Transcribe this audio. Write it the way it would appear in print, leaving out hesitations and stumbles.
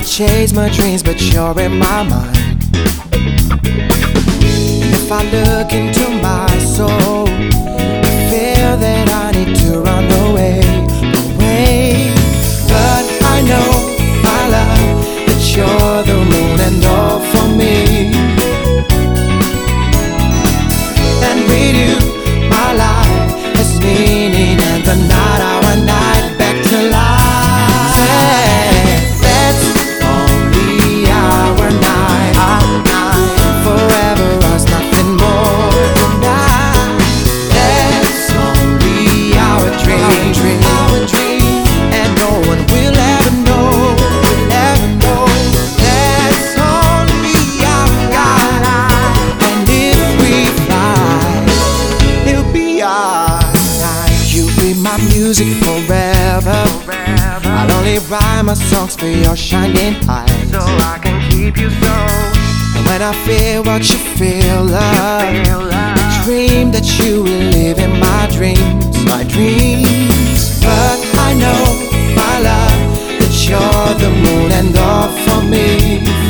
chase my dreams, but you're in my mind. And if I look into my soul, I feel that I need to run away, away. But I know, my love, that you're the moon and all for me. And with you, my life has meaning, and the night, our night, back to life. That's only our night, forever us, nothing more than that. That's only our dream, and no one will ever know, That's only our night, and if we fly, it'll be our night. You'll be my music forever. I'll only write my songs for your shining eyes, so I can keep you so. and when I feel what you feel, love, dream that you will live in my dreams, But I know, my love, that you're the moon and all for me.